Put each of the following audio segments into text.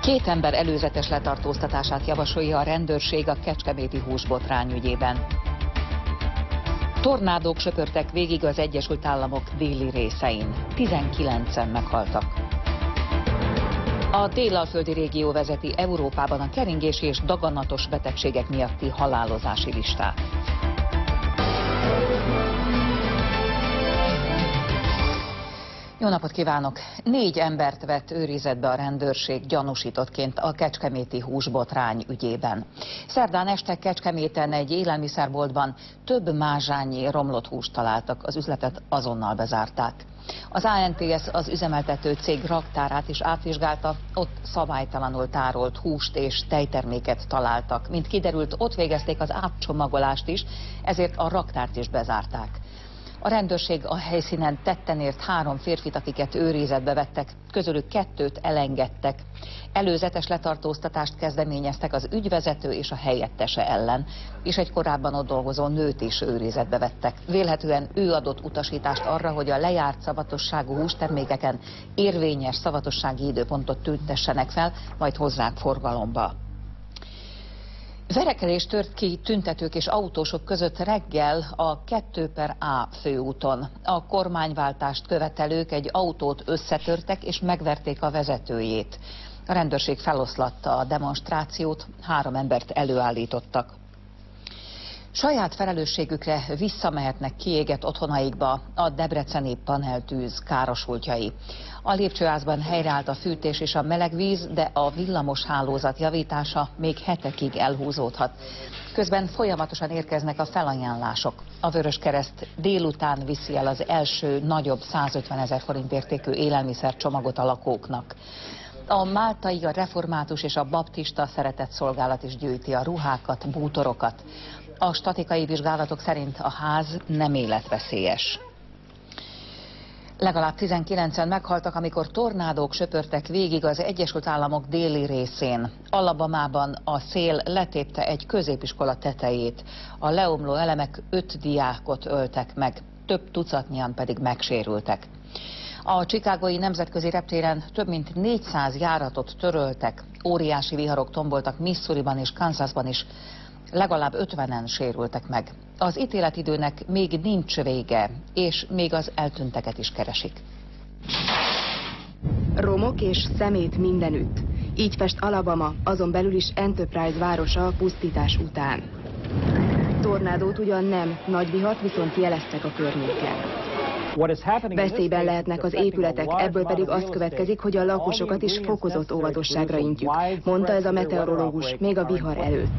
2 ember előzetes letartóztatását javasolja a rendőrség a kecskeméti húsbotrány ügyében. Tornádók söpörtek végig az Egyesült Államok déli részein. 19-en meghaltak. A délalföldi régió vezeti Európában a keringési és daganatos betegségek miatti halálozási listát. Jó napot kívánok! 4 embert vett őrizetbe a rendőrség gyanúsítottként a kecskeméti húsbotrány ügyében. Szerdán este Kecskeméten egy élelmiszerboltban több mázsányi romlott húst találtak, az üzletet azonnal bezárták. Az ANTS az üzemeltető cég raktárát is átvizsgálta, ott szabálytalanul tárolt húst és tejterméket találtak. Mint kiderült, ott végezték az átcsomagolást is, ezért a raktárt is bezárták. A rendőrség a helyszínen tetten ért 3 férfit, akiket őrizetbe vettek, közülük 2-t elengedtek. Előzetes letartóztatást kezdeményeztek az ügyvezető és a helyettese ellen, és egy korábban ott dolgozó nőt is őrizetbe vettek. Vélhetően ő adott utasítást arra, hogy a lejárt szavatosságú hústermékeken érvényes szavatossági időpontot tüntessenek fel, majd hozzák forgalomba. Verekedés tört ki tüntetők és autósok között reggel a 2/A főúton. A kormányváltást követelők egy autót összetörtek és megverték a vezetőjét. A rendőrség feloszlatta a demonstrációt, 3 embert előállítottak. Saját felelősségükre visszamehetnek kiégett otthonaikba a debreceni paneltűz károsultjai. A lépcsőházban helyreállt a fűtés és a melegvíz, de a villamos hálózat javítása még hetekig elhúzódhat. Közben folyamatosan érkeznek a felajánlások. A Vöröskereszt délután viszi el az első nagyobb 150 000 forint értékű élelmiszercsomagot a lakóknak. A máltai, a református és a baptista szeretetszolgálat is gyűjti a ruhákat, bútorokat. A statikai vizsgálatok szerint a ház nem életveszélyes. Legalább 19-en meghaltak, amikor tornádók söpörtek végig az Egyesült Államok déli részén. Alabamában a szél letépte egy középiskola tetejét. A leomló elemek 5 diákot öltek meg, több tucatnyian pedig megsérültek. A chicagói nemzetközi reptéren több mint 400 járatot töröltek, óriási viharok tomboltak Missouriban és Kansasban is. Legalább 50-en sérültek meg. Az ítéletidőnek még nincs vége, és még az eltűnteket is keresik. Romok és szemét mindenütt. Így fest Alabama, azon belül is Enterprise városa a pusztítás után. Tornádót ugyan nem, nagy vihart viszont jeleztek a környéken. Veszélyben lehetnek az épületek, ebből pedig az következik, hogy a lakosokat is fokozott óvatosságra intjük, mondta ez a meteorológus még a vihar előtt.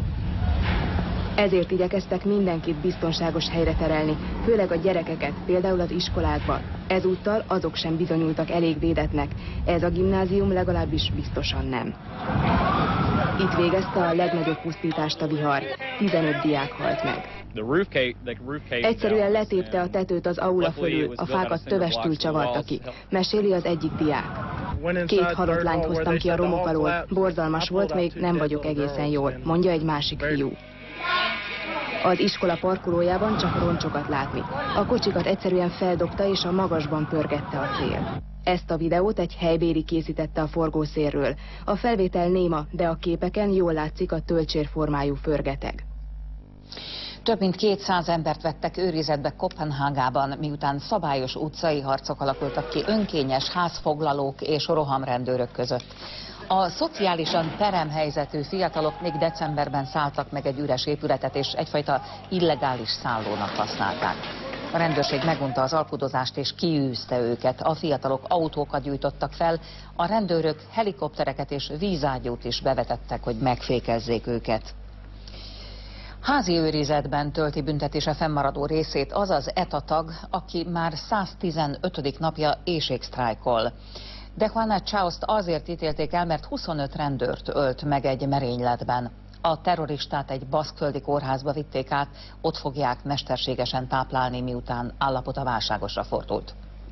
Ezért igyekeztek mindenkit biztonságos helyre terelni, főleg a gyerekeket, például az iskolákban. Ezúttal azok sem bizonyultak elég védetnek, ez a gimnázium legalábbis biztosan nem. Itt végezte a legnagyobb pusztítást a vihar, 15 diák halt meg. Egyszerűen letépte a tetőt az aula fölül, a fákat tövestül csavarta ki, meséli az egyik diák. 2 halott lányt hoztam ki a romok alól, borzalmas volt, még nem vagyok egészen jól, mondja egy másik fiú. Az iskola parkolójában csak roncsokat látni. A kocsikat egyszerűen feldobta és a magasban pörgette a szél. Ezt a videót egy helybéli készítette a forgószélről. A felvétel néma, de a képeken jól látszik a töltsérformájú förgeteg. Több mint 200 embert vettek őrizetbe Koppenhágában, miután szabályos utcai harcok alakultak ki önkényes házfoglalók és rohamrendőrök között. A szociálisan peremhelyzetű fiatalok még decemberben szálltak meg egy üres épületet, és egyfajta illegális szállónak használták. A rendőrség megunta az alkudozást és kiűzte őket. A fiatalok autókat gyújtottak fel, a rendőrök helikoptereket és vízágyút is bevetettek, hogy megfékezzék őket. Házi őrizetben tölti büntetése fennmaradó részét az az ETA tag, aki már 115. napja éjségsztrájkol. De Juana Chaost azért ítélték el, mert 25 rendőrt ölt meg egy merényletben. A terroristát egy baszkföldi kórházba vitték át, ott fogják mesterségesen táplálni, miután állapota válságosra fordult.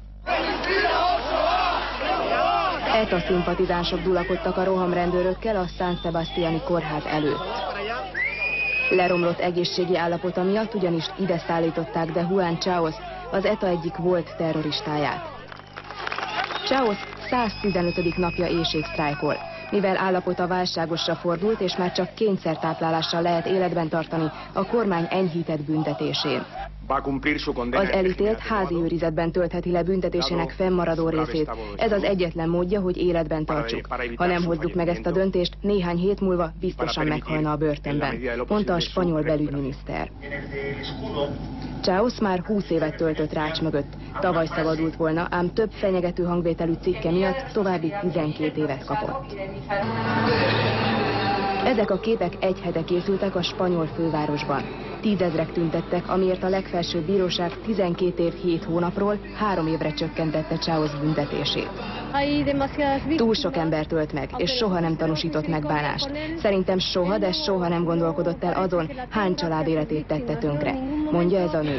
ETA szimpatizánsok dulakodtak a rohamrendőrökkel a San Sebastiani kórház előtt. Leromlott egészségi állapota miatt ugyanis ide szállították de Juan Chaost, az ETA egyik volt terroristáját. Chaos 115. napja éjségsztrájkol. Mivel állapota válságosra fordult, és már csak kényszertáplálással lehet életben tartani, a kormány enyhített büntetésén. Az elítélt házi őrizetben töltheti le büntetésének fennmaradó részét. Ez az egyetlen módja, hogy életben tartsuk. Ha nem hozzuk meg ezt a döntést, néhány hét múlva biztosan meghalna a börtönben, mondta a spanyol belügyminiszter. Chaos már 20 évet töltött rács mögött. Tavaly szabadult volna, ám több fenyegető hangvételű cikke miatt további 12 évet kapott. Ezek a képek egy hete készültek a spanyol fővárosban. 10 000-ek tüntettek, amiért a legfelsőbb bíróság 12 év 7 hónapról 3 évre csökkentette Chaos büntetését. Túl sok embert ölt meg, és soha nem tanúsított megbánást. Szerintem soha, de soha nem gondolkodott el azon, hány család életét tette tönkre, mondja ez a nő.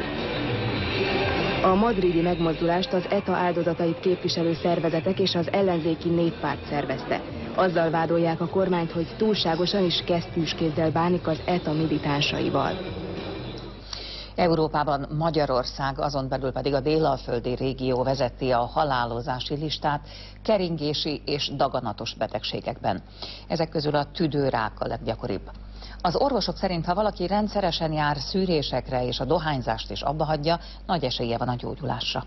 A madridi megmozdulást az ETA áldozatait képviselő szervezetek és az ellenzéki néppárt szervezte. Azzal vádolják a kormányt, hogy túlságosan is kesztyűs kézzel bánik az ETA militánsaival. Európában Magyarország, azon belül pedig a délalföldi régió vezeti a halálozási listát keringési és daganatos betegségekben. Ezek közül a tüdőrák a leggyakoribb. Az orvosok szerint, ha valaki rendszeresen jár szűrésekre és a dohányzást is abbahagyja, nagy esélye van a gyógyulásra.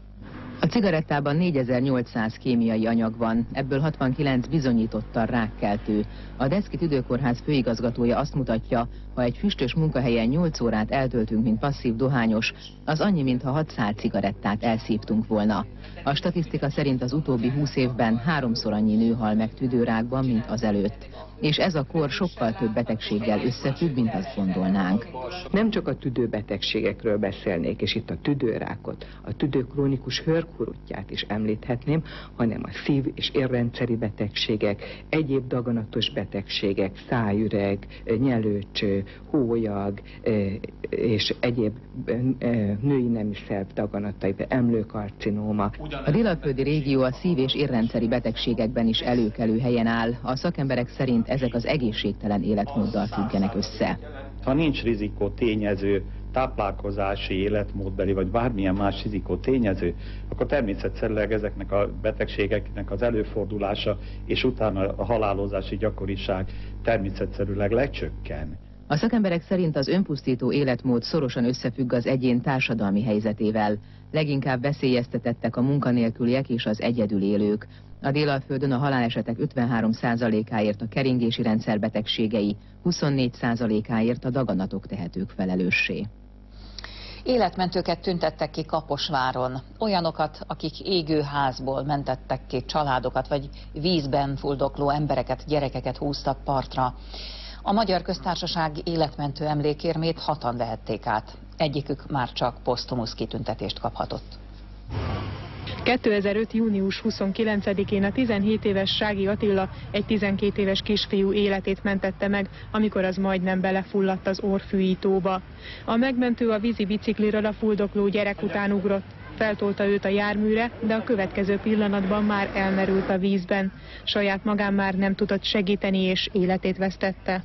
A cigarettában 4800 kémiai anyag van, ebből 69 bizonyítottan rákkeltő. A Deszki Tüdőkórház főigazgatója azt mutatja, ha egy füstös munkahelyen 8 órát eltöltünk, mint passzív dohányos, az annyi, mintha 6 szál cigarettát elszívtunk volna. A statisztika szerint az utóbbi 20 évben 3-szor annyi nő hal meg tüdőrákban, mint azelőtt. És ez a kor sokkal több betegséggel összefügg, mint azt gondolnánk. Nem csak a tüdőbetegségekről beszélnék, és itt a tüdőrákot, a tüdőkrónikus hőrkuruttyát is említhetném, hanem a szív- és érrendszeri betegségek, egyéb daganatos betegségek, szájüreg, nyelőcső, hólyag és egyéb női nemi szerv daganatai, emlőkarcinóma. A délalföldi régió a szív- és érrendszeri betegségekben is előkelő helyen áll. A szakemberek szerint ezek az egészségtelen életmóddal függenek össze. Ha nincs rizikó tényező, táplálkozási, életmódbeli vagy bármilyen más rizikó tényező, akkor természetszerűleg ezeknek a betegségeknek az előfordulása és utána a halálozási gyakoriság természetszerűleg lecsökken. A szakemberek szerint az önpusztító életmód szorosan összefügg az egyén társadalmi helyzetével. Leginkább veszélyeztetettek a munkanélküliek és az egyedül élők. A délalföldön a halálesetek 53%-áért a keringési rendszer betegségei, 24%-áért a daganatok tehetők felelőssé. Életmentőket tüntettek ki Kaposváron. Olyanokat, akik égő házból mentettek ki családokat, vagy vízben fuldokló embereket, gyerekeket húztak partra. A Magyar Köztársaság életmentő emlékérmét 6-an vehették át. Egyikük már csak posztumusz kitüntetést kaphatott. 2005. június 29-én a 17 éves Sági Attila egy 12 éves kisfiú életét mentette meg, amikor az majdnem belefulladt az orfűítóba. A megmentő a vízi bicikliről a fuldokló gyerek után ugrott. Feltolta őt a járműre, de a következő pillanatban már elmerült a vízben. Saját magán már nem tudott segíteni, és életét vesztette.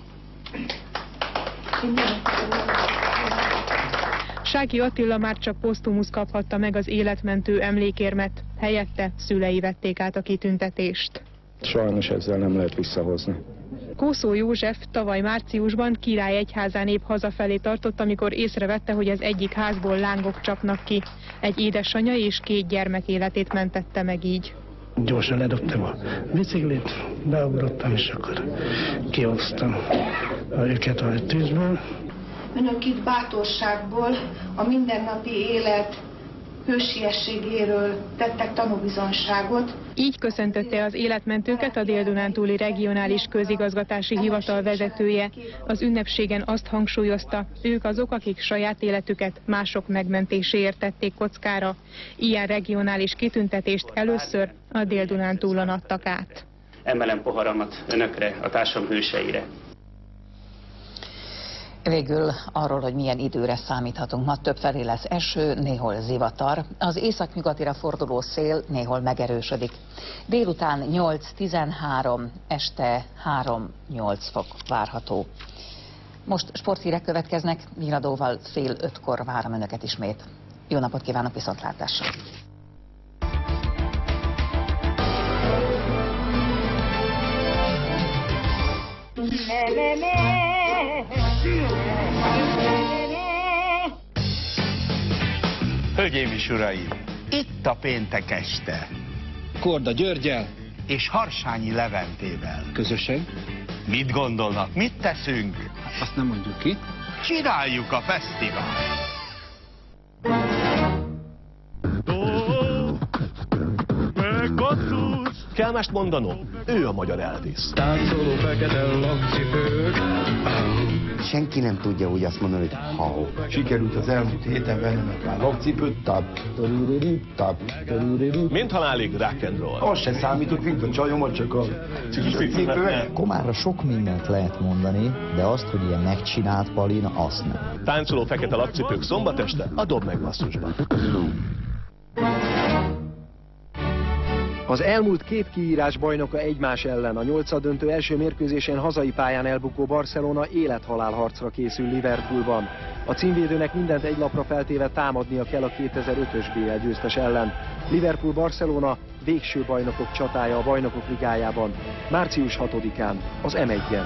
Sági Attila már csak posztumusz kaphatta meg az életmentő emlékérmet, helyette szülei vették át a kitüntetést. Sajnos ezzel nem lehet visszahozni. Kószó József tavaly márciusban Király egyházán épp hazafelé tartott, amikor észrevette, hogy az egyik házból lángok csapnak ki. Egy édesanyja és 2 gyermek életét mentette meg így. Gyorsan ledobtam a biciklit, beugrottam, és akkor kihoztam őket a tűzből. Önök itt bátorságból, a mindennapi élet hősiességéről tettek tanúbizonyságot. Így köszöntötte az életmentőket a Dél-Dunántúli Regionális Közigazgatási Hivatal vezetője. Az ünnepségen azt hangsúlyozta, ők azok, akik saját életüket mások megmentéséért tették kockára. Ilyen regionális kitüntetést először a Dél-Dunántúlon adtak át. Emelem poharamat önökre, a társam hőseire. Végül arról, hogy milyen időre számíthatunk. Ma többfelé lesz eső, néhol zivatar. Az északnyugatira forduló szél néhol megerősödik. Délután 8-13, este 3-8 fok várható. Most sporthírek következnek, Viradóval 4:30-kor várom önöket ismét. Jó napot kívánok, viszontlátásra! Hölgyeim és uraim, itt a péntek este. Korda Györgyel és Harsányi Leventével. Közösen. Mit gondolnak, mit teszünk? Azt nem mondjuk ki. Csináljuk a fesztivált. Kell mást mondanom? Ő a magyar Elvis. Táncoló fekete lakcipők. Senki nem tudja úgy azt mondani, hogy hau. Sikerült az elmúlt héten vennem már lakcipőt, Mint halálig rock and roll. Az se számított, mint a csajomat, csak a cipővel. Komárra sok mindent lehet mondani, de azt, hogy ilyen megcsinált Palina, azt nem. Táncoló fekete lakcipők szombat este a Dob meg basszusban. Az elmúlt két kiírás bajnoka egymás ellen. A nyolcaddöntő első mérkőzésen hazai pályán elbukó Barcelona élethalál harcra készül Liverpoolban. A címvédőnek mindent egy lapra feltéve támadnia kell a 2005-ös BL győztes ellen. Liverpool-Barcelona végső bajnokok csatája a Bajnokok Ligájában. Március 6-án az M1-en.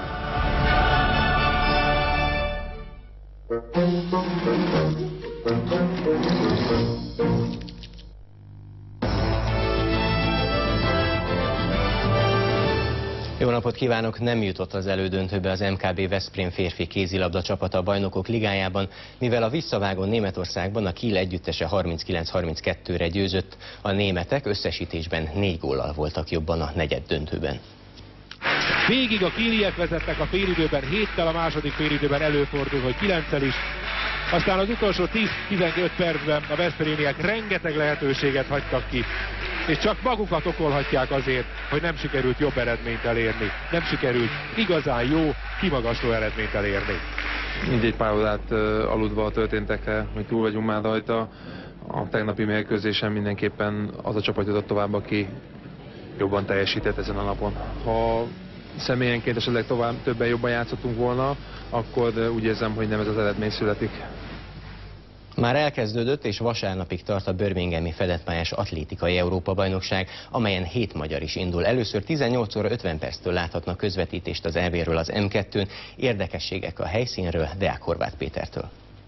Jó napot kívánok! Nem jutott az elődöntőbe az MKB Veszprém férfi kézilabda csapata a Bajnokok Ligájában, mivel a visszavágón Németországban a Kiel együttese 39-32-re győzött. A németek összesítésben 4 góllal voltak jobban a negyeddöntőben. Végig a kieliek vezettek a félidőben, 7-tel, a második félidőben előfordul, hogy 9-tel is. Aztán az utolsó 10-15 percben a veszprémiek rengeteg lehetőséget hagytak ki, és csak magukat okolhatják azért, hogy nem sikerült jobb eredményt elérni. Nem sikerült igazán jó, kimagasló eredményt elérni. Mindegy pározát aludva a történtekre, hogy túl vagyunk már rajta. A tegnapi mérkőzésen mindenképpen az a csapat jutott tovább, aki jobban teljesített ezen a napon. Ha személyenként esetleg többen jobban játszottunk volna, akkor úgy érzem, hogy nem ez az eredmény születik. Már elkezdődött és vasárnapig tart a birminghami fedettpályás atlétikai Európa-bajnokság, amelyen 7 magyar is indul. Először 18 óra 50 perctől láthatnak közvetítést az EB-ről az M2-n. Érdekességek a helyszínről, Deák Horváth Pétertől.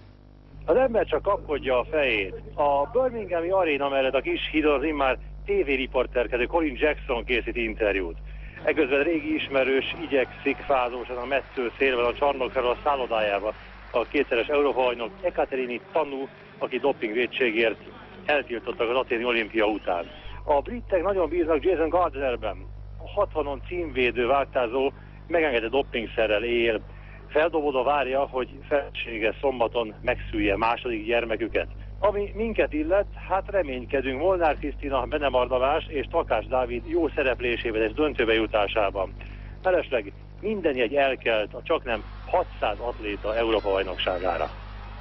Az ember csak kapkodja a fejét. A Birminghami aréna mellett a kis hídon az immár tévériporterkedő Colin Jackson készít interjút. Eközben régi ismerős igyekszik fázósan a metsző szélvel a csarnokról a szállodájába. A kétszeres Európa-bajnok Ekaterini Tanú, aki dopingvétségért eltiltottak az aténi olimpia után. A britek nagyon bíznak Jason Gardnerben. A 60-on címvédő váltázó megengedett dopingszerrel él. Feldobódva várja, hogy felesége szombaton megszülje második gyermeküket. Ami minket illet, hát reménykedünk Molnár Krisztina, Bene Barnabás és Takás Dávid jó szereplésében és döntőbe jutásában. Felesleg minden jegy elkelt a csaknem 600 atléta Európa-bajnokságára.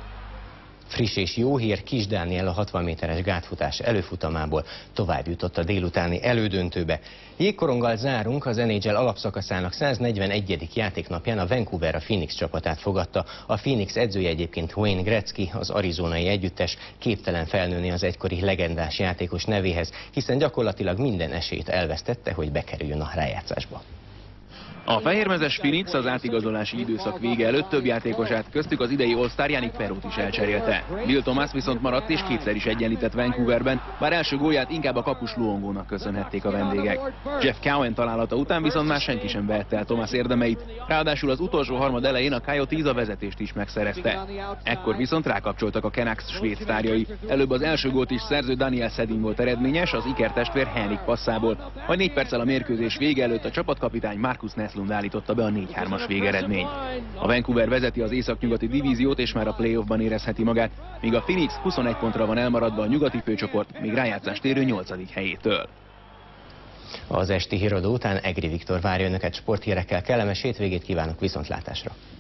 Friss és jó hír, Kis Dániel a 60 méteres gátfutás előfutamából tovább jutott a délutáni elődöntőbe. Jégkoronggal zárunk, az NHL alapszakaszának 141. játéknapján a Vancouver a Phoenix csapatát fogadta. A Phoenix edzője egyébként Wayne Gretzky, az arizonai együttes képtelen felnőni az egykori legendás játékos nevéhez, hiszen gyakorlatilag minden esélyt elvesztette, hogy bekerüljön a rájátszásba. A fehérmezes Phoenix az átigazolási időszak vége előtt több játékosát, köztük az idei All-Star Yannick Perrault is elcserélte. Bill Thomas viszont maradt és kétszer is egyenlített Vancouverben, bár első gólját inkább a kapus Luongónak köszönhették a vendégek. Jeff Cowan találata után viszont már senki sem vehette el Thomas érdemeit, ráadásul az utolsó harmad elején a Coyotes a vezetést is megszerezte. Ekkor viszont rákapcsoltak a Canucks svéd sztárjai. Előbb az első gólt is szerző Daniel Sedin volt eredményes, az ikertestvér Henrik passzából, majd 4 perccel a mérkőzés vége előtt a csapatkapitány Markus Näslund állította be a 4-3-as végeredményt. A Vancouver vezeti az északnyugati divíziót és már a playoffban érezheti magát, míg a Phoenix 21 pontra van elmaradva a nyugati főcsoport, még rájátszást érő 8. helyétől. Az esti híradó után Egri Viktor várja önöket sporthírekkel, kellemes hétvégét kívánok, viszontlátásra!